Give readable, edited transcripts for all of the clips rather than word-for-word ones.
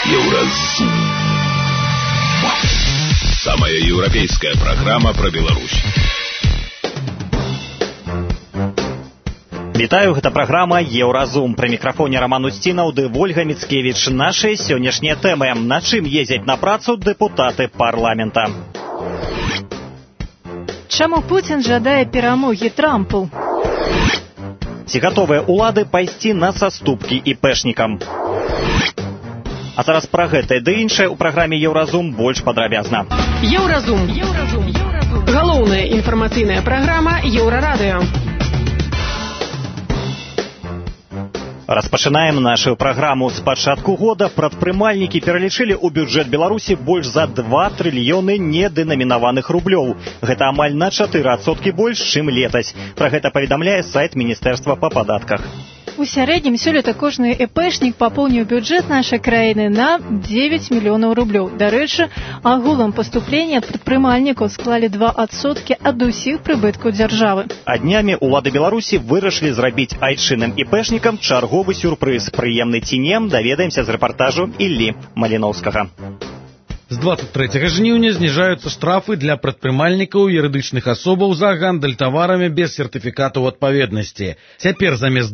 Еўразум. Самая европейская программа про Беларусь. Вітаю, гэта праграма Еўразум. Пры мікрафоне Роман Устінаў ды Вольга Міцкевіч. Нашы сённяшнія тэмы. На чым ездзяць на працу дэпутаты парламента? Чаму Пуцін жадае перамогі Трампу? Ці гатовыя улады пайсці на саступкі іпэшнікам? А зараз пра гэтае ды іншае ў праграме Еўразум больш падрабязна. Еўразум. Галоўная інфармацыйная праграма Еўрарадыё. Распачынаем нашу праграму. З пачатку года прадпрымальнікі пералічылі ў бюджэт Беларусі больш за 2 трыльёны недэнамінаваных рублёў. Гэта амаль на 4% больш, чым летась. Пра гэта паведамляе сайт Міністэрства па падатках. У сярэднім сёлета кожны ЭПшнік папоўніў бюджэт нашай краіны на 9 мільёнаў рублёў. Дарэчы, агулам паступленні ад прадпрымальнікаў склалі 2% ад усіх прыбыткаў дзяржавы. А днямі ўлады Беларусі вырашылі зрабіць айчынным іпэшнікам чарговы сюрпрыз. Прыемны ці не, даведаемся з рэпартажу Іллі Маліноўскага. З 23 жніўня зніжаюцца штрафы для прадпрымальнікаў юрыдычных асобаў за гандаль таварамі без сертыфікатаў адпаведнасці. Цяпер замест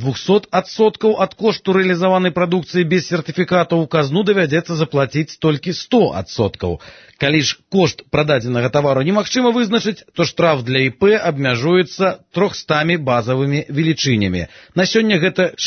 200% ад кошту рэалізаванай прадукцыі без сертыфікатаў у казну давядзецца заплаціць толькі 100%. Калі ж кошт прададзенага тавару немагчыма вызначыць, то штраф для ІП абмяжуецца 300 базавымі велічынямі. На сёння гэта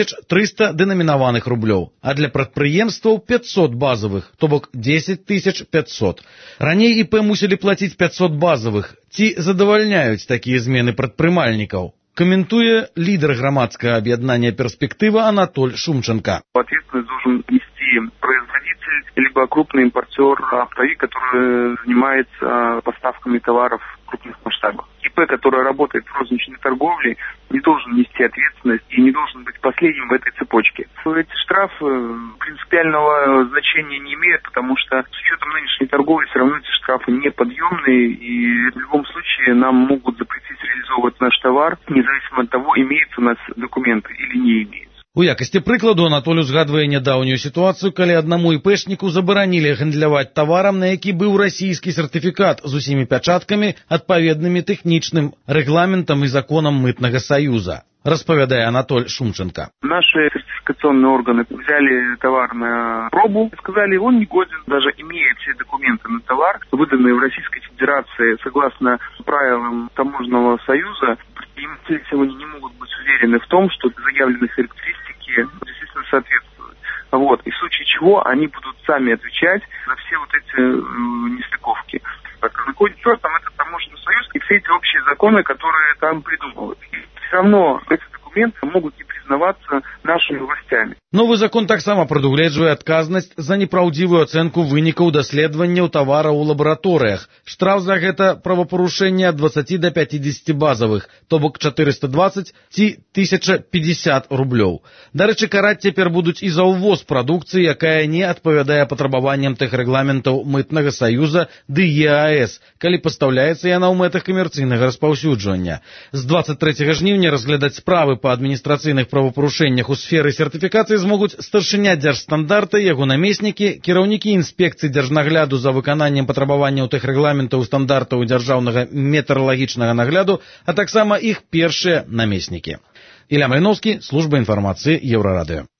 6300 дэнамінаваных рублёў, а для прадпрыемстваў 500 базавых, то бок 10 500. Раней ІП мусілі плаціць 500 базавых. Ці задавальняюць такія змены прадпрымальнікаў? Комментуя лидер громадского объединения «Перспектива» Анатоль Шумченко. Ответственность должен нести производитель, либо крупный импортер, оптовик, который занимается поставками товаров в крупных масштабах. ИП, который работает в розничной торговле, не должен нести ответственность и не должен быть последним в этой цепочке. Эти штрафы принципиального значения не имеют, потому что с учетом нынешней торговли все равно эти штрафы неподъемные, и в любом случае нам могут запретить реализовывать наш товар, независимо от того, имеются у нас документы или не имеются. У якасці прыкладу Анатоль узгадвае нядаўнюю сітуацыю, калі аднаму іпэшніку забаранілі гандляваць таварам, на які быў расійскі сертыфікат з усімі пячаткамі, адпаведнымі тэхнічным рэгламентам і законам мытнага саюза. Распавядае Анатоль Шумченко. Наши сертификационные органы взяли товар на пробу и сказали, он не годен, даже имея все документы на товар, выданные в Российской Федерации согласно правилам таможенного союза, предприниматели сегодня не могут быть уверены в том, что заявленные характеристики действительно соответствуют. Вот. И в случае чего они будут сами отвечать за все вот эти нестыковки. Какой черт там этот таможенный союз и все эти общие законы, которые там придумывают. Все равно эти документы могут не признаваться нашими властями. Новы закон таксама прадугледжвае адказнасць за непраўдзівую ацэнку вынікаў даследаванняў тавара ў лабараторыях. Штраф за гэта правапарушэнне ад 20 до 50 базавых, то бок 420 ці 1050 рублёў. Дарэчы, караць цяпер будуць і за ўвоз прадукцыі, якая не адпавядае патрабаванням тэхрэгламентаў мытнага саюза ды ЕАЭС, калі пастаўляецца яна ў мэтах камерцыйнага распаўсюджвання. З 23 жніўня разглядаць справы па адміністрацыйных правапарушэннях у сферы сертыфікацыі змогуць старшыня дзяржстандарта, яго намеснікі, кіраўнікі інспекцыі дзяржнагляду за выкананнем патрабаванняў тэхрэгламентаў стандартаў дзяржаўнага метэаралагічнага нагляду, а таксама іх першыя намеснікі. Ілля Маліноўскі, служба інфармацыі Еўрарадыё.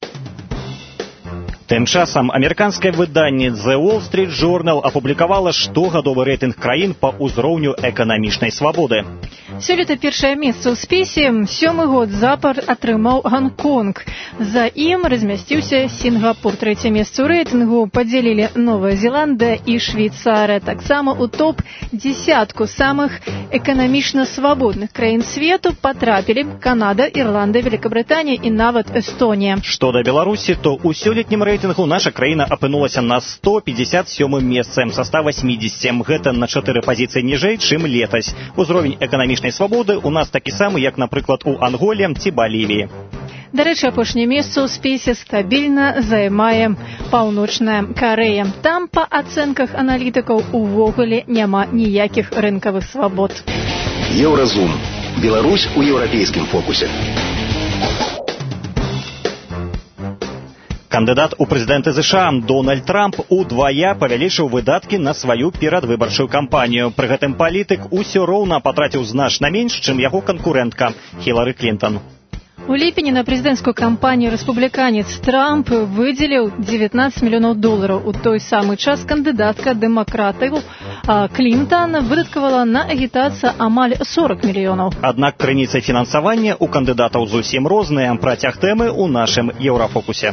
Тым часам амерыканскае выданне The Wall Street Journal апублікавала штогадовы рэйтынг краін па ўзроўню эканамічнай свабоды. Сёлета першае месца ў спісе 7-й год запар атрымаў Гонконг. За ім размясціўся Сінгапур. Трэцяе месца ў рэйтынгу падзелілі Новая Зеландыя і Швейцарыя. Таксама ў топ-10 самых эканамічна свабодных краін свету патрапілі Канада, Ірландыя, Великабрытанія і нават Эстонія. Што да Беларусі, то ў сёлетнім рэйтынгу наша краіна апынулася на 157-м месцы са 180. Гэта на 4 пазіцыі ніжэй, чым летась. Узровень эканамічнай свабоды у нас такі самы, як, напрыклад, у Анголе ці Балівіі. Дарэчы, апошняе месца ў спісе стабільна займае Паўночная Карэя. Там, па ацэнках аналітыкаў, увогуле няма ніякіх рынкавых свабод. Еўразум. Беларусь у еўрапейскім фокусе. Кандыдат у прэзідэнты ЗША Дональд Трамп удвая павялічыў выдаткі на сваю перадвыбарчую кампанію. Пры гэтым палітык усё роўна патраціў значна менш, чым яго канкурэнтка Хілары Клінтон. У ліпені на прэзідэнцкую кампанію рэспубліканец Трамп выдзеліў $19 мільёнаў. У той самы час кандыдатка дэмакратаў Клінтон выдаткавала на агітацыю амаль 40 мільёнаў. Аднак крыніцы фінансавання у кандыдатаў зусім розныя. Працяг тэмы ў нашым Еўрафокусе.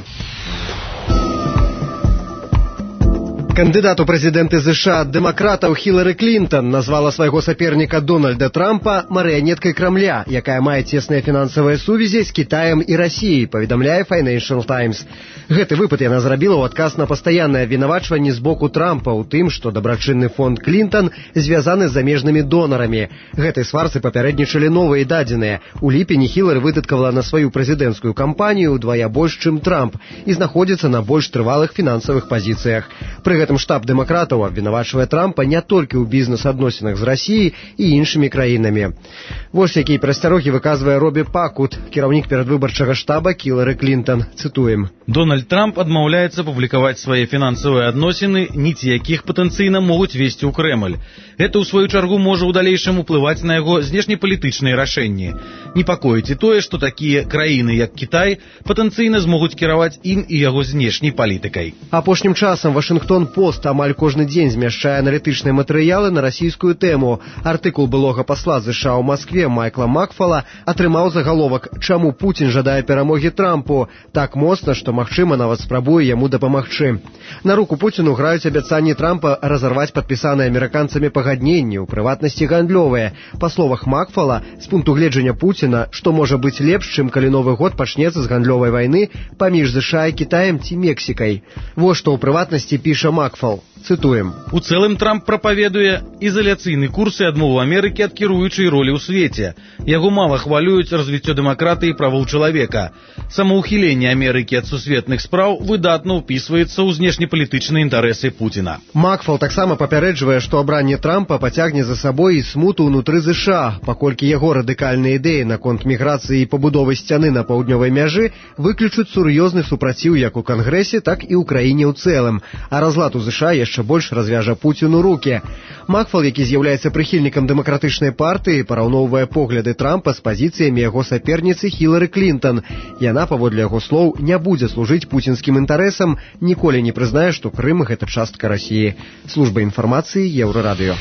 Кандыдат у прэзідэнты ЗША ад дэмакратаў Хілары Клінтон назвала свайго саперніка Дональда Трампа марыянеткай Крамля, якая мае цесныя фінансавыя сувязі з Кітаем і Расіяй, паведамляе Financial Times. Гэты выпад яна зрабіла ў адказ на пастаяннае абвінавачванне з боку Трампа ў тым, што дабрачынны фонд Клінтон звязаны з замежнымі донарамі. Гэтай сварцы папярэднічалі новыя дадзеныя. У ліпені Хілары выдаткавала на сваю прэзідэнцкую кампанію удвая больш, чым Трамп, і знаходзіцца на больш трывалых фінансавых пазіцыях. Пры гэтым штаб дэмакратаў абвінавачвае Трампа не толькі ў бізнес-адносінах з Расіяй і іншымі краінамі. Вось якія прасцярогі выказвае Робі Пакут, кіраўнік перадвыбарчага штаба Хілары Клінтон. Цытуем. Дональд Трамп адмаўляецца публікаваць свае фінансавыя адносіны, ніці якіх патэнцыйна могуць весці ў Крэмль. Гэта, ў сваю чаргу, можа ў далейшым уплываць на яго знешнепалітычныя рашэнні. Непакоіць і тое, што такія краіны, як Кітай, патэнцыйна змогуць кіраваць ім і яго знешняй палітыкай. Апошнім часам Вашингтон Пост амаль кожны дзень змяшчае аналітычныя матэрыялы на расійскую тэму. Артыкул былога пасла ЗША ў Маскве Майкла Макфала атрымаў загаловак «Чаму Пуцін жадае перамогі Трампу?» Так моцна, што, магчыма, нават спрабуе яму дапамагчы. На руку Пуціну граюць абяцанні Трампа разарваць падпісаныя амерыканцамі пагадненні, у прыватнасці гандлёвыя. Па словах Макфала, з пункту гледжання Пуціна, што можа быць лепш, чым калі Новы год пачнецца з гандлёвай вайны паміж ЗША і Кітаем ці Мексікай. Вось што ў прыватнасці піша Макфал. Цытуем. У цэлым Трамп прапаведуе ізаляцыйны курс і адмову Амерыкі ад кіруючай ролі ў свеце. Яго мала хвалююць развіццё дэмакратыі і правоў чалавека. Самаўхіленне Амерыкі ад сусветных спраў выдатна ўпісваецца ў знешнепалітычныя інтарэсы Пуціна. Макфал таксама папярэджвае, што абранне Трампа пацягне за сабой і смуту ўнутры ЗША, паколькі яго радыкальныя ідэі наконт міграцыі і пабудовы сцяны на паўднёвай мяжы выключуць сур'ёзны супраціў як у Кангрэсе, так і ў краіне ў цэлым. А разлад у ЗША яшчэ больш развяжа Пуціну рукі. Макфал, які з'яўляецца прыхільнікам дэмакратычнай партыі, параўноўвае погляды Трампа з пазіцыямі яго саперніцы Хілары Клінтон. Яна, паводле яго слоў, не будзе служыць пуцінскім інтарэсам, ніколі не прызнае, што Крым – гэта частка Расіі. Служба інфармацыі Еўрарадыё.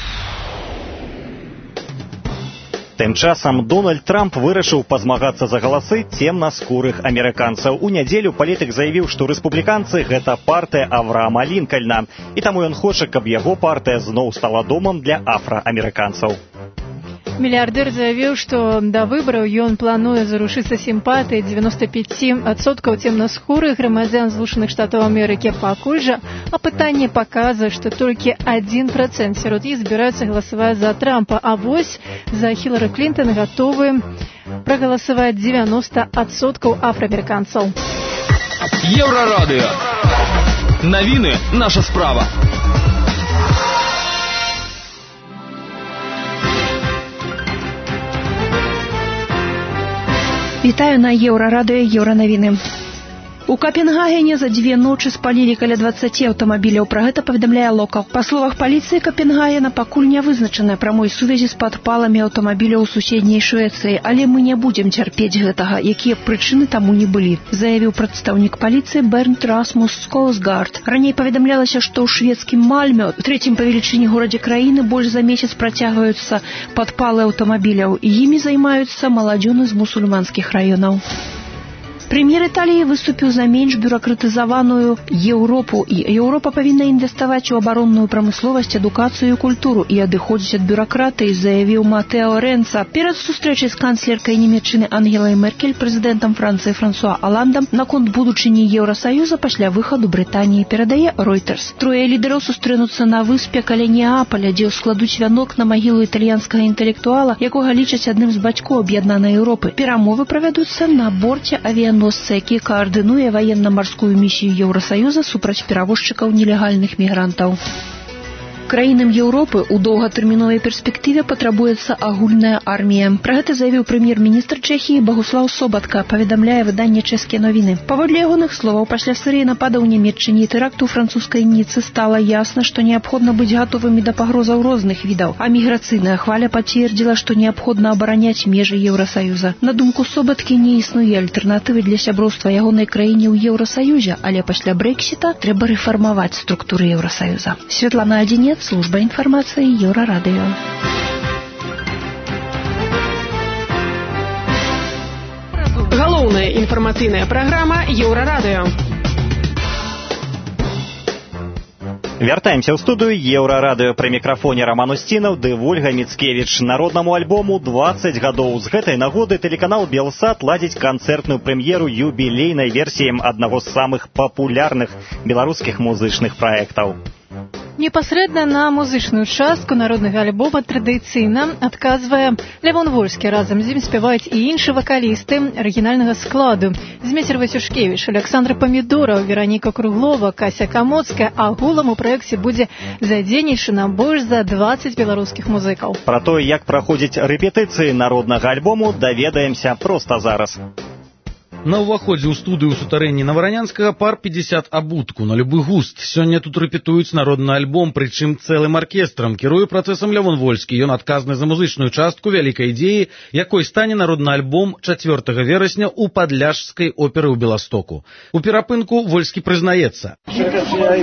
Тым часам Дональд Трамп вырашыў пазмагацца за галасы цемнаскурых амерыканцаў. У нядзелю палітык заявіў, што рэспубліканцы – гэта партыя Авраама Лінкальна, і таму ён хоча, каб яго партыя зноў стала домам для афраамерыканцаў. Мільярдэр заявіў, што да выбараў ён плануе зарушыцца сімпатыі 95% цемнаскурых грамадзян Злучаных Штатаў Амерыкі. Пакуль жа апытанне паказвае, што толькі 1% сярод іх збіраюцца галасаваць за Трампа, а вось за Хілары Клінтон гатовы прагаласаваць 90% афраамерыканцаў. Еўрарадыё. Навіны наша справа. Вітаю на Еўрарадыё, Еўранавіны. У Капенгагене за 2 ночы спалілі каля 20 аўтамабіляў. Пра гэта паведамляе Локал. Па словах паліцыі Капенгагена, пакуль не вызначаная прамой сувязі з падпаламі аўтамабіляў у суседняй Швецыі, але мы не будзем цярпець гэтага, якія прычыны таму не былі, заявіў прадстаўнік паліцыі Бернт Расмус Скоусгард. Раней паведамлялася, што ў шведскім Мальме, трэцім па велічыні горадзе краіны, больш за месяц працягваюцца падпалы аўтамабіляў, і імі займаюцца маладзёны з мусульманскіх раёнаў. Прэм'ер Італіі выступіў за менш бюракратызаваную Еўропу, і Еўропа павінна інвеставаць у абаронную прамысловасць, адукацыю і культуру і адыходзіць ад бюракратыі, заявіў Матэо Рэнца. Перад сустрэчай з канцлеркай Нямецчыны Ангелай Меркель, прэзідэнтам Францыі Франсуа Аландам наконт будучыні Еўрасаюза пасля выхаду Брытаніі, перадае Reuters. Трое лідараў сустрэнуцца на выспе каля Неапаля, дзе складуць вянок на магілу італьянскага інтэлектуала, якога лічаць адным з бацькоў аб'яднанай Еўропы. Перамовы правядуцца на борце авіяносца, які каардынуе ваенна-марскую місію Еўрасаюза супраць перавозчыкаў нелегальных мігрантаў. Краінам Еўропы ў доўгатэрміновай перспектыве патрабуецца агульная армія. Пра гэта заявіў прэм'ер-міністр Чэхіі Багуслаў Собатка, паведамляе выданне «Чэшскія новіны». Паводле ягоных словаў, пасля серыі нападаў у Нямецчыне і тэракту ў французскай Ніцы стала ясна, што неабходна быць гатовымі да пагрозаў розных відаў. А міграцыйная хваля пацвердзіла, што неабходна абараняць межы Еўрасаюза. На думку Собаткі, не існуе альтэрнатывы для сяброўства ягонай краіне ў Еўрасаюзе, але пасля Брэксіта трэба рэфармаваць структуры Еўрасаюза. Светлана Адзінец, служба інфармацыі Еўрарадыё. Галоўная інфармацыйная праграма Еўрарадыё. Вяртаемся ў студыю Еўрарадыё. Пры мікрафоне Роман Устінаў ды Вольга Міцкевіч. Народнаму альбому 20 гадоў. З гэтай нагоды тэлеканал Белсат ладзіць канцэртную прэм'еру юбілейнай версіі аднаго з самых папулярных беларускіх музычных праектаў. Непасрэдна на музычную частку народнага альбома традыцыйна адказвае Лявон Вольскі. Разам з ім спяваюць і іншыя вакалісты арыгінальнага складу. Змецер Васюшкевіч, Александр Памідораў, Вераніка Круглова, Кася Камоцкая. Агулам у праекце будзе задзейнічана больш за 20 беларускіх музыкаў. Пра тое, як праходзіць рэпетыцыі народнага альбому, даведаемся проста зараз. На ўваходзе ў студыю сутарэнні Наваранянскага пар 50 абутку на любы густ. Сёння тут рэпетуюць народны альбом, прычым цэлым аркестрам. Кіруе працэсам Лявон Вольскі. Ён адказны за музычную частку вялікай ідзеі, якой стане народны альбом 4 верасня ў падляшскай оперы ў Беластоку. У перапынку Вольскі прызнаецца. Я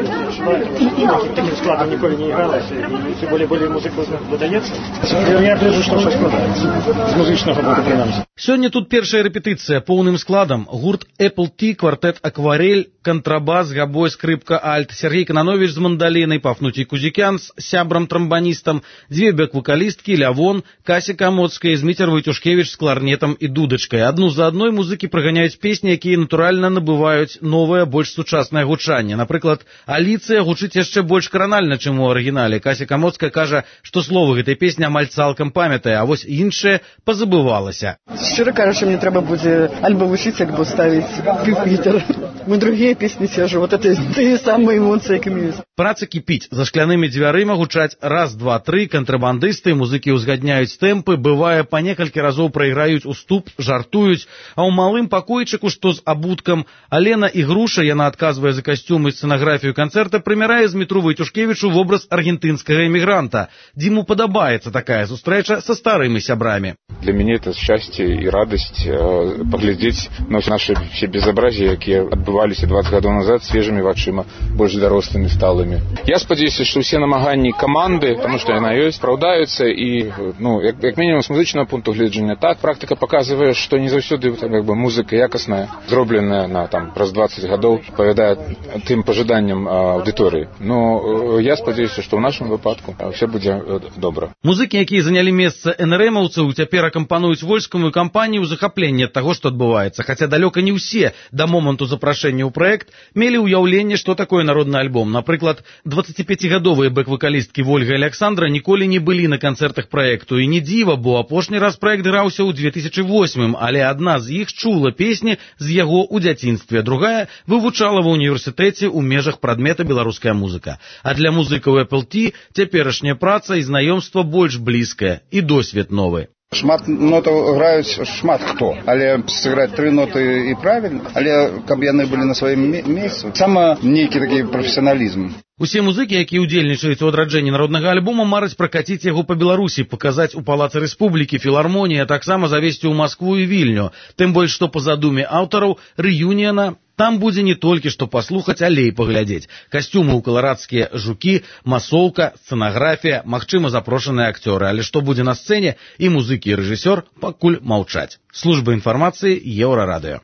таким складом ніколі не игралась, и тем более музыку выдаецца. Я гляжу, што ўсё складаецца. З музычнага боку прынамсі. Сёння тут першая рэпетыцыя поўным складам. Гурт Apple Tea, квартэт Акварель, контрабас, габой, скрипка, альт, Сергей Кананович з мандалінай, Пафнутий Кузікян з сябрам-трамбаністам, дзве бэк-вокалісткі, Лявон, Кася Камоцкая, Зміцер Вайтюшкевіч з кларнетам і дудачкай. Адну за адной музыкі прыганяюць песні, якія натуральна набываюць новае, больш сучаснае гучанне. Напрыклад, Аліцыя гучыць яшчэ больш кранальна, чым у арыгінале. Кася Камоцкая кажа, што словы гэтай песні амаль цалкам памятае, а вось іншае пазабывалася. Шчыра кажучы, мне трэба будзе альбо вучыць, як бы ставіць пюпітер. Мы другие песни сержу, вот это те самые эмоции, как имеют. Праца кіпіць. За шклянымі дзвярыма гучаць раз, два, тры, кантрабандысты, музыкі ўзгадняюць тэмпы, бывае, па некалькі разоў прайграюць уступ, жартуюць, а ў малым пакойчыку, што з абуткам, Алена Ігруша, яна адказвае за касцюм і сцэнаграфію канцэрта, прымярае Змітру Вайтюшкевічу вобраз аргентынскага эмігранта. Дзіму падабаецца такая сустрэча са старымі сябрамі. Для мяне это счастье и радость поглядеть на наши все безобразия, которые отбывались 20 годов назад свежими вачыма, больше дорослыми сталыми. Я спадзяюся, что все намаганні команды, потому что яна ёсць, спраўдаюцца и, як мінімум з музычнага пункту гледжання, так практика показывае, что не заўсёды музыка якасная, зробленая на праз 20 годов, павядае тым пожаданням аудитории. Но я спадзяюся, что в нашем выпадку все будзе добра. Музыкі, якія занялі месца НРМаўцаў, цяпер акампануюць вольскаму кампанію ў захапленні ад таго, што адбываецца. Хаця далёка не ўсе да моманту запрашэння ў праект мелі ўяўленне, што такое народны альбом. Напрыклад, 25-гадовыя бэк-вакалісткі Вольга і Александра ніколі не былі на канцэртах праекту. І не дзіва, бо апошні раз праект граўся ў 2008, але адна з іх чула песні з яго ў дзяцінстве, другая вывучала ва ўніверсітэце ў межах прадмета беларуская музыка. А для музыкаў Apple Tea цяперашняя праца і знаёмства больш блізкае і досвед новы. Шмат нотаў граюць шмат хто, але сыграць 3 ноты і правільна, але каб яны былі на сваім месцы, сама нейкі такі прафесіяналізм. Усе музыкі, якія ўдзельнічаюць у адраджэнні народнага альбома, мараць пракаціць яго па Беларусі, паказаць у Палацы Рэспублікі, філармоніі, а таксама завесці ў Маскву і Вільню. Тым больш, што па задуме аўтараў рэюніяна там будзе не толькі што паслухаць, але і паглядзець. Касцюмы ў каларадскія жукі, масоўка, сцэнаграфія, магчыма, запрошаныя акцёры. Але што будзе на сцэне, і музыкі, і рэжысёр пакуль маўчаць. Служба інфармацыі Еўрарадыё.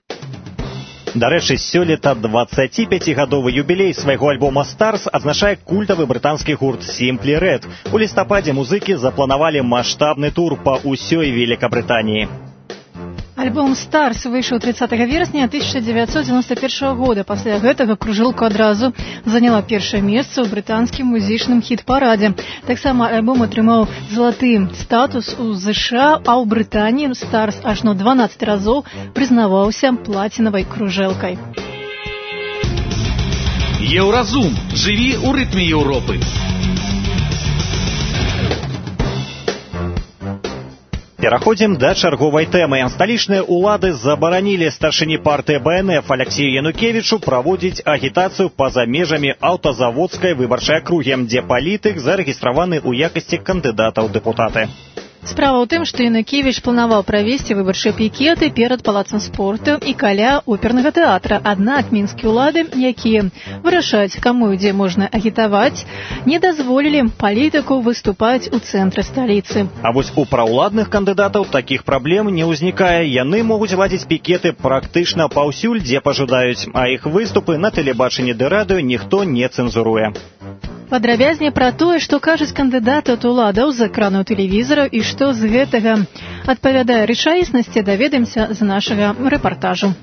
Дарэчы, сёлета 25-гадовы юбілей свайго альбома «Старс» адзначае культавы брытанскі гурт «Simply Red». У лістападзе музыкі запланавалі маштабны тур па ўсёй Великабрытаніі. Альбом «Старс» выйшаў 30 верасня 1991 года. Пасля гэтага кружэлку адразу заняла першае месца ў брытанскім музычным хіт-парадзе. Таксама альбом атрымаў залаты статус у ЗША, а ў Брытаніі «Старс» аж на 12 разоў прызнаваўся плацінавай кружэлкай. Еўразум. Жыві ў рытме Еўропы. Пераходзім да чарговай тэмы. Сталічныя ўлады забаранілі старшыні партыі БНФ Алексею Янукевічу праводзіць агітацыю па-за межамі аўтазаводскай выбарчай акругі, дзе палітык зарэгістраваны ў якасці кандыдата ў дэпутаты. Справа ў тым, што Янукевіч планаваў правесці выбарчыя пікеты перад палацам спорту і каля опернага тэатра. Аднак мінскія ўлады, якія вырашаюць, каму і дзе можна агітаваць, не дазволілі палітыку выступаць у цэнтры сталіцы. А вось у праўладных кандыдатаў такіх праблем не ўзнікае. Яны могуць ладзіць пікеты практычна паўсюль, дзе пажадаюць, а іх выступы на тэлебачанні ды радыё ніхто не цэнзуруе. Падрабязней пра тое, што кажуць кандыдаты ад уладаў з экранаў тэлевізараў і што з гэтага адпавядае рэчаіснасці, даведаемся з нашага рэпартажу.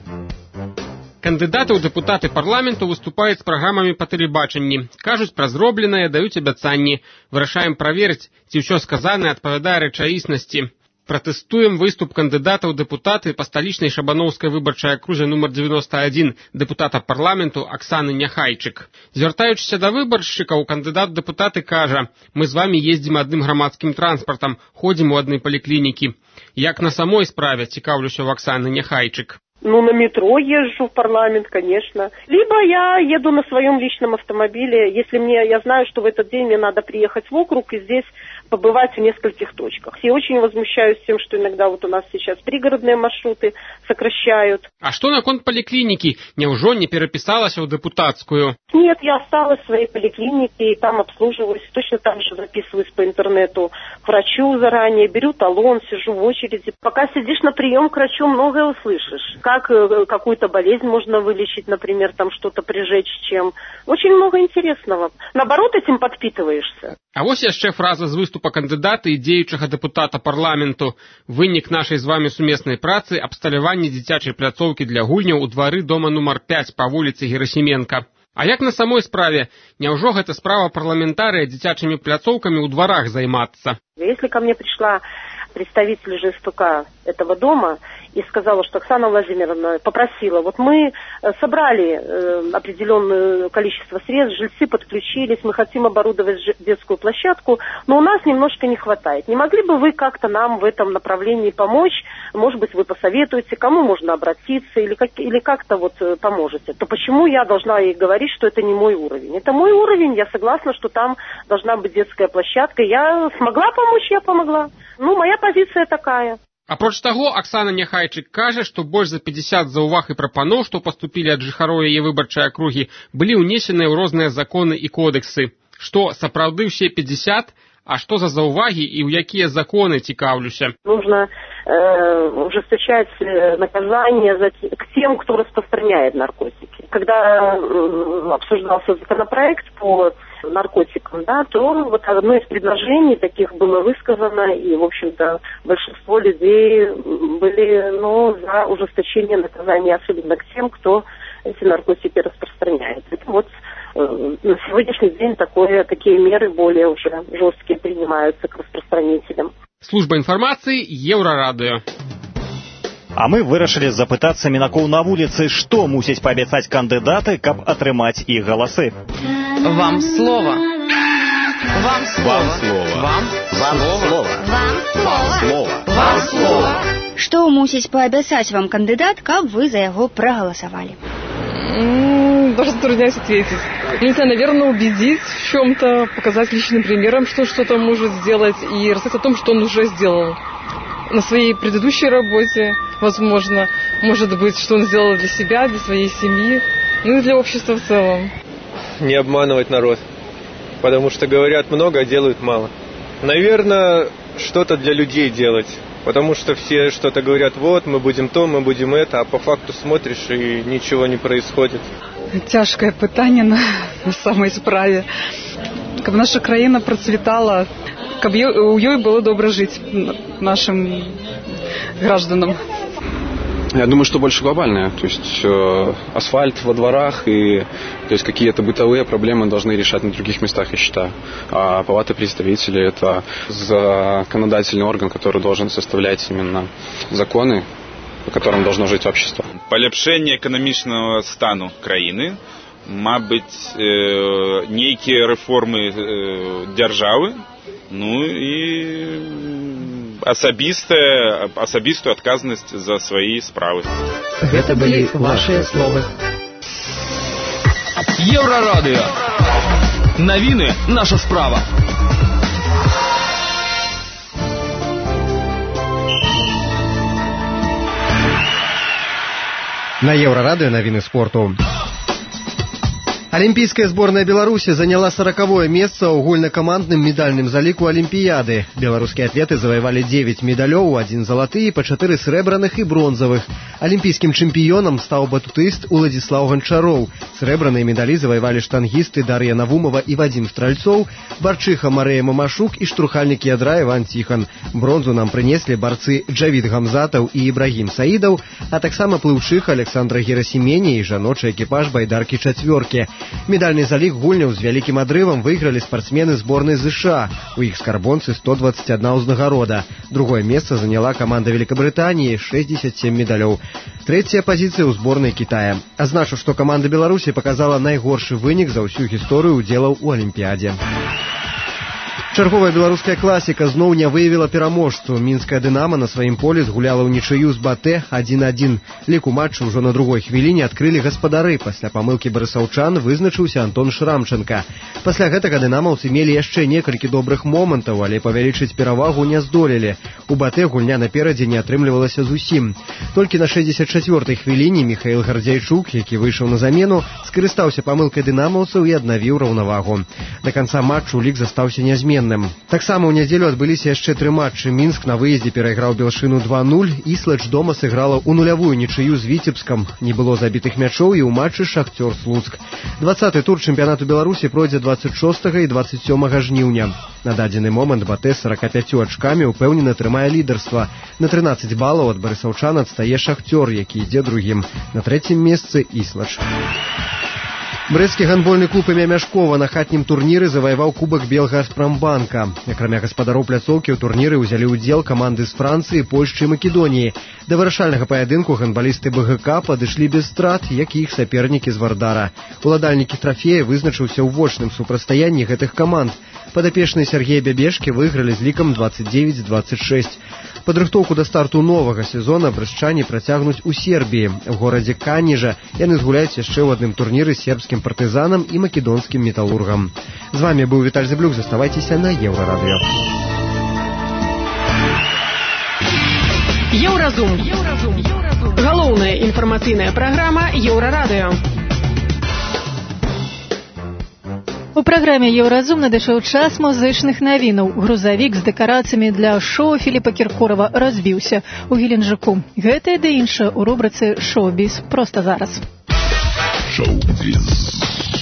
Кандыдаты ў дэпутаты парламенту выступаюць з праграмамі па тэлебачанні. Кажуць пра зробленае, даюць абяцанні. Вырашаем праверыць, ці ўсё сказанае адпавядае рэчаіснасці. Пратэстуем выступ кандыдата ў дэпутаты па сталічнай шабаноўскай выбарчай акрузе нумар 91 дэпутата парламенту Аксаны Няхайчык. Звяртаючыся да выбаршчыкаў, кандыдат дэпутаты кажа: «Мы з вамі ездзім адным грамадскім транспартам, ходзім у адной паліклінікі». Як на самой справе, цікаўлюся ў Аксаны Няхайчык. На метро езжу в парламент, конечно. Либо я еду на своем личном автомобиле, если я знаю, что в этот день мне надо приехать в округ и здесь побывать в нескольких точках. Я очень возмущаюсь тем, что иногда вот у нас сейчас пригородные маршруты сокращают. А что наконт поликлиники? Неужо не переписалась в депутатскую? Нет, я осталась в своей поликлинике и там обслуживаюсь. Точно так же записываюсь по интернету к врачу заранее, беру талон, сижу в очереди. Пока сидишь на прием к врачу, многое услышишь. Как какую-то болезнь можно вылечить, например, там что-то прижечь чем. Очень много интересного. Наоборот, этим подпитываешься. А вось яшчэ фраза з выступа кандыдата і дзеючага дэпутата парламенту. Вынік нашай з вамі сумеснай працы — абсталяванне дзіцячай пляцоўкі для гульняў у двары дома нумар 5 па вуліцы Герасименка. А як на самой справе? Няўжо гэта справа парламентарыя дзіцячымі пляцоўкамі ў дварах займацца? Если ко мне пришла представитель ЖСПК этого дома и сказала, что Оксана Владимировна попросила, вот мы собрали определенное количество средств, жильцы подключились, мы хотим оборудовать детскую площадку, но у нас немножко не хватает. Не могли бы вы как-то нам в этом направлении помочь? Может быть, вы посоветуете, кому можно обратиться или как-то вот поможете? То почему я должна ей говорить, что это не мой уровень? Это мой уровень, я согласна, что там должна быть детская площадка. Я смогла помочь, я помогла. Моя позиция такая. Апроч таго, Аксана Няхайчык кажа, што больш за 50 заўваг і прапаноў, што паступілі ад жыхароў яе выбарчай акругі, былі ўнесеныя ў розныя законы і кодексы. Што, сапраўды ўсе 50? А што за заўвагі і ў якія законы, цікаўлюся? Нужно ужесточать наказание к тем, кто распространяет наркотики. Когда обсуждался законопроект по наркотикам, то вот одно из предложений таких было высказано, и, в общем-то, большинство людей были за ужесточение наказания, особенно к тем, кто эти наркотики распространяет. Это вот на сегодняшний день такие меры более уже жесткие принимаются к распространителям. Служба информации Еврорадио. А мы вырашылі запытацца мінакоў на вуліцы, што мусяць паабяцаць кандыдаты, каб атрымаць іх галасы. Вам слово. Вам слово. Вам слово. Вам слово. Вам слово. Што мусіць паабяцаць вам кандыдат, каб вы за яго прагаласавалі? Даже затрудняюсь ответить. Я не знаю, наверное, убедить в чем-то, показать личным примером, что что-то может сделать, и рассказать о том, что он уже сделал на своей предыдущей работе, возможно, может быть, что он сделал для себя, для своей семьи, и для общества в целом. Не обманывать народ, потому что говорят много, а делают мало. Наверное, что-то для людей делать, потому что все что-то говорят, вот, мы будем то, мы будем это, а по факту смотришь, и ничего не происходит. Тяжкое питання на самой справе. Каб наша країна процвітала, каб у ёй было добро жить нашим гражданам. Я думаю, что больше глобальное. То есть асфальт во дворах и то есть какие-то бытовые проблемы должны решать на других местах, я считаю. А палата представителей — это законодательный орган, который должен составлять именно законы, по которым должно жить общество. Полепшение экономичного стану краины, мабуть, нейкие реформы державы, и асабістую адказнасць за свае справы. Гэта былі вашыя словы. Еўрарадыё. Навіны наша справа. На Еўрарадыё навіны спорту. Олимпийская сборная Беларуси заняла 40-е место в агульнакамандным медальным заліку Олимпиады. Белорусские атлеты завоевали 9 медалёў, 1 залаты, по 4 срэбраных и бронзовых. Олимпийским чемпионом стал батутист Уладзіслаў Ганчароў. Срэбраныя медали завоевали штангисты Дар'я Навумова и Вадим Стральцов, барчыха Марыя Мамашук и штурхальник ядра Иван Тихон. Бронзу нам принесли борцы Джавид Гамзатов и Ибрагим Саидов, а таксама плыўчыха Александра Герасименя и жаночы экипаж байдарки «Чацвёркі». Медальный залік гульняў з вялікім адрывам выиграли спортсмены сборной США. У іх скарбонцы 121 узнагарода. Другое место заняла команда Великобритании, 67 медалёў. Третья позиция у сборной Китая. Азначу, что команда Беларуси показала найгоршы вынік за ўсю гісторыю удзелаў у Олимпиаде. Чарговая беларуская класіка зноў не выявіла пераможцу. Мінская «Дынамо» на сваім полі згуляла ўнічыю з БАТЭ 1-1. Лік у матчу ўжо на другой хвіліне адкрылі гаспадары. Пасля памылкі барысаўчан вызначыўся Антон Шрамченко. Пасля гэтага дынамаўцы мелі яшчэ некалькі добрых момантаў, але павялічыць перавагу не здолелі. У БАТЭ гульня наперадзе не атрымлівалася зусім. Толькі на 64-й хвіліне Михаил Гардзяйчук, які выйшаў на замену, скарыстаўся памылкай дынамаўцаў і аднавіў раўнавагу. Да канца матчу лік застаўся нязменным. Таксама ў нядзелю адбыліся яшчэ 3 матчы. Мінск на выездзе перайграў Белшыну 2-0, Іслач дома сыграла ў нулявую нічыю з Віцебскам. Не было забітых мячоў і ў матчы Шахцёр-Слуцк. 20-й тур чэмпіянату Беларусі пройдзе 26 і 27 жніўня. На дадзены момант БАТЭ з 45 ачкамі ўпэўнена трымае лідарства. На 13 балаў ад барысаўчан адстае Шахцёр, які ідзе другім. На 3-м месцы Іслач. Брэсцкі гандбольны клуб імя Мяшкова на хатнім турніры заваяваў кубак Белгазпромбанка. Акрамя гаспадароў пляцоўкі ў турніры ўзялі ўдзел каманды з Францыі, Польшчы і Македоніі. Да вырашальнага паядынку гандбалісты БГК падышлі без страт, як і іх сапернікі з Вардара. Уладальнікі трафея вызначыўся ў вочным супрацьстаянні гэтых каманд. Падапечныя Сергея Бябешкі выйгралі з лікам 29-26. Падрыхтоўку да старту новага сезона брэсчане працягнуць у Сербіі. У горадзе Канежа яны згуляюць яшчэ ў адным турніры з сербскім партызанам і македонскім металургам. З вами быў Віталь Зыблюк. Заставайцеся на Еўрарадыё. Еўразум. Галоўная інфармацыйная праграма Еўрарадыё. У праграме «Еўразум» надышоў час музычных навінаў. Грузавік з дэкарацыямі для шоу Філіпа Кіркорава разбіўся у Геленджыку. Гэта і да іншае ў рубрыцы «Шоу-біз». Проста зараз. Шоу-біз.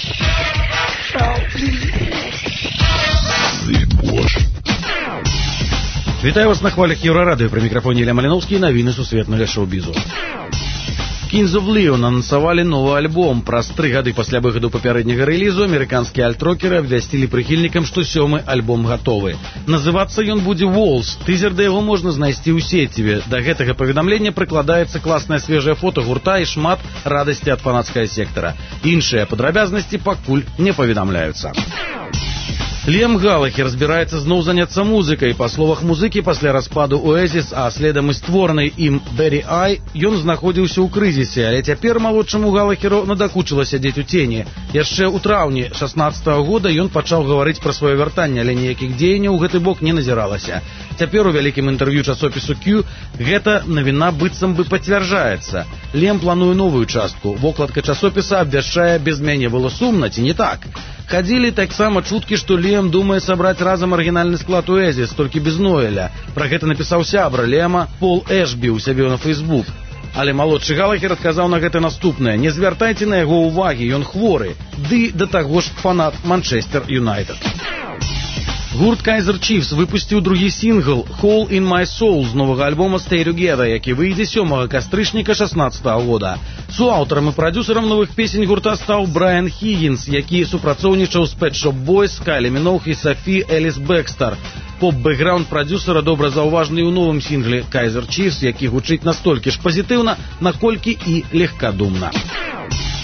Вітаю вас на хвалях Еўрарадыё. Пры мікрафоне Ілля Маліноўскі, навіны сусветнага шоу-бізу. Kings of Leon анансавалі новы альбом. Праз 3 гады пасля выхаду папярэдняга рэлізу амерыканскія альт-рокеры абвясцілі прыхільнікам, што 7-й альбом гатовы. Называцца ён будзе «Walls». Тызер да яго можна знайсці ў сеціве. Да гэтага паведамлення прыкладаецца класнае свежае фота гурта і шмат радасці ад фанацкага сектара. Іншыя падрабязнасці пакуль не паведамляюцца. Ліам Галахер збіраецца зноў заняцца музыкай. Па словах музыкі, пасля распаду Оэзіс, а следам і створанай ім Бэрі Ай, ён знаходзіўся ў крызісе, але цяпер малодшаму Галахеру надакучыла сядзець у цені. Яшчэ ў траўні 16-го года ён пачаў гаварыць пра сваё вяртанне, але ніякіх дзеянняў у гэты бок не назіралася. Цяпер у вялікім інтэрв'ю часопісу Q гэта навіна быццам бы пацвярджаецца. Ліам плануе новую частку. Вокладка часопіса абвяшчае «Без мяне было сумна», ці не так? Хадзілі таксама чуткі, што Ліам думае сабраць разам арыгінальны склад Оэзіс, толькі без Ноэля. Пра гэта напісаў сябра Ліама Пол Эшбі ў сябе на Фейсбук. Але малодшы Галахер адказаў на гэта наступнае: не звяртайце на яго ўвагі, ён хворы. Ды да таго ж фанат Манчестер Юнайтед. Гурт Kaiser Chiefs выпусціў другі сінгл «Hole in My Soul» з новага альбома «Stay Together», які выйдзе 7 кастрычніка 16-го года. Суаўтарам і прадзюсарам новых песень гурта стаў Брайан Хіггінс, які супрацоўнічаў з Pet Shop Boys, Кайлі Міноуг і Софі Эліс Бэкстар. Поп-бэкграунд прадзюсара добра заўважны ў новым сінгле «Kaiser Chiefs», які гучыць настолькі ж пазітыўна, наколькі і легкадумна.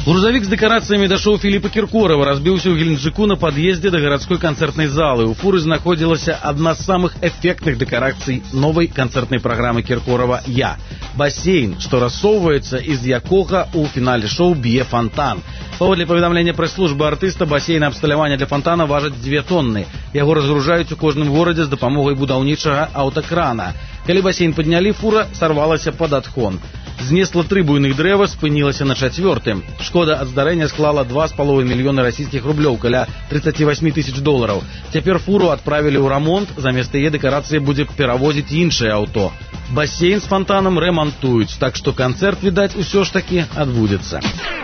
Грузовик с декорациями до шоу Филиппа Киркорова разбился у Геленджику на подъезде до городской концертной залы. У фуры находилась одна из самых эффектных декораций новой концертной программы Киркорова «Я». Бассейн, что рассовывается, из якога у финале шоу б'е фонтан. Паводле паведамлення прэс-службы артыста, бассейн абсталявання для фонтана важыць 2 тонны. Яго разгружаюць у кожным горадзе з дапамогай будаўнічага аўтакрана. Калі бассейн паднялі, фура сарвалася пад адхон. Знесла 3 буйных дрэва, спынілася на 4-м. Шкода ад здарэння склала 2,5 мільёны расійскіх рублёў, каля 38 тысяч долараў. Цяпер фуру адправілі ў рамонт, замест яе дэкарацыі будзе перавозіць іншае аўто. Бассейн з фонтанам рамантуюць, так што канцэрт, відаць, усё ж такі адбудзецца.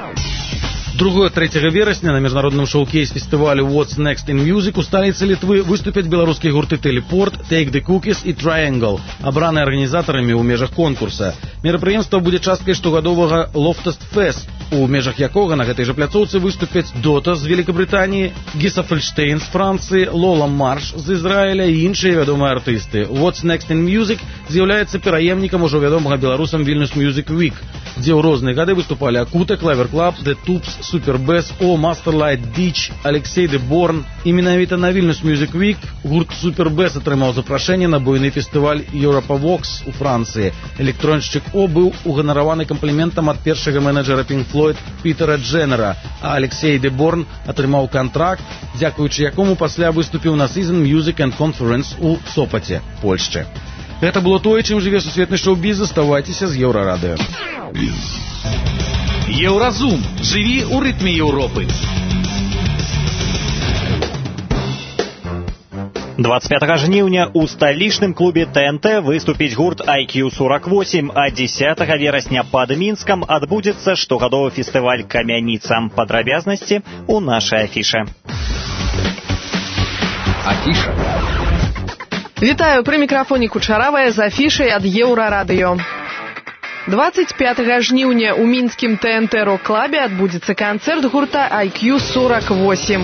2-3 верасня на міжнародным шоу-кейс фестывалю What's Next in Music у сталіцы Літвы выступяць беларускія гурты Телепорт, Take the Cookies і Triangle, абраныя арганізатарамі ў межах конкурса. Мерапрыемства будзе часткай штогадовага Loftest Fest, у межах якога на гэтай жа пляцоўцы выступяць Дота з Великабрытаніі, Гіса Фельштейн з Францыі, Лола Марш з Ізраіля і іншыя вядомыя артысты. What's Next in Music з'яўляецца пераемнікам ужо вядомага беларусам Vilnius Music Week, дзе ў розныя гады выступалі Акута, Клавер Клаб, The Tubes, Супербэс, Masterlight, Ditch, Алексей де Борн. І менавіта на Vilnius Music Week гурт Супербэс атрымаў запрашэнне на буйны фестываль Europa Vox у Францыі. Электроншчык О быў уганараваны кампліментам ад першага менеджера Pink Floyd Пітера Дженнера, а Алексей де Борн атрымаў кантракт, дзякуючы якому пасля выступіў на Season Music and Conference у Сопаце, Польшчы. Гэта было тое, чым жыве сусветны шоу-біз. Заставайцеся з Еўрарадыё. Еўразум. Жыві ў рытме Еўропы. 25 жніўня ў сталічным клубе ТНТ выступіць гурт IQ48, а 10 верасня пад Мінскам адбудзецца штогадовы фестываль «Камяніца». Падрабязнасці ў нашай афіше. Афіша. Вітаю, пры мікрафоне Кучаравая з афішай ад Еўрарадыё. 25 жніўня ў мінскім ТНТ рок-клабе адбудзецца канцэрт гурта IQ48.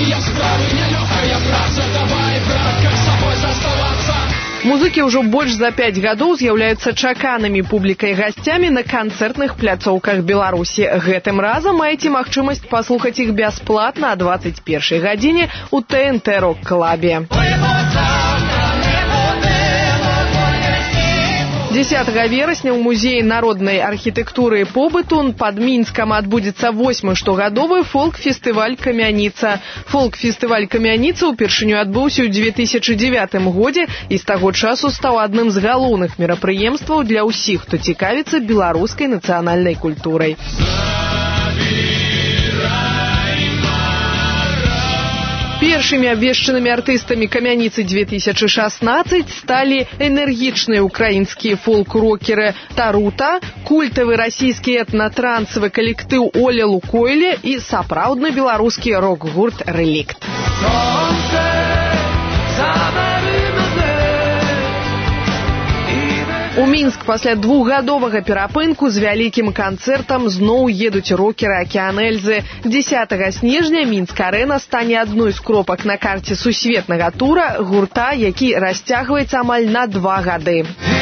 Музыкі ўжо больш за 5 гадоў з'яўляюцца чаканымі публікай гасцямі на канцэртных пляцоўках Беларусі. Гэтым разам маеце магчымасць паслухаць іх бясплатна о 21 гадзіне ў ТНТ рок-клабе. 10 верасня ў музеі народнай архітэктуры і побыту пад Мінскам адбудзецца 8-й штогадовы фолк-фестываль «Камяніца». Фолк-фестываль «Камяніца» упершыню адбыўся ў 2009 годзе і з таго часу стаў адным з галоўных мерапрыемстваў для ўсіх, хто цікавіцца беларускай нацыянальнай культурай. Першымі абвешчанымі артыстамі «Камяніцы-2016» сталі энергічныя украінскія фолк-рокеры «Тарута», культавы расійскі этна-трансавы калектыў «Оля Лукойле» і сапраўдны беларускі рок-гурт «Рэлікт». У Мінск пасля 2-гадовага перапынку з вялікім канцэртам зноў едуць рокеры «Акеан Эльзы». 10 снежня Мінск-арэна стане адной з кропак на карце сусветнага тура гурта, які расцягваецца амаль на 2 гады.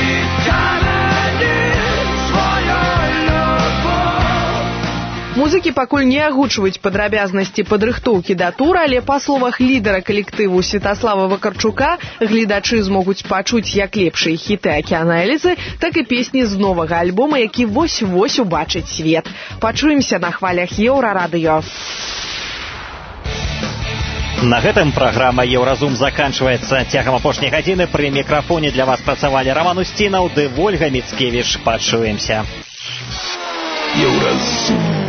Музыкі пакуль не агучваюць падрабязнасці падрыхтоўкі да тура, але па словах лідара калектыву Святаслава Вакарчука, гледачы змогуць пачуць як лепшыя хіты «Акеана Эльзы», так і песні з новага альбома, які вось-вось убачыць свет. Пачуемся на хвалях Еўрарадыё. На гэтым праграма «Еўразум» заканчваецца. Цягам апошняй гадзіны пры мікрафоне для вас працавалі Роман Устінаў ды Вольга Міцкевіч. Пачуемся. Еўразум.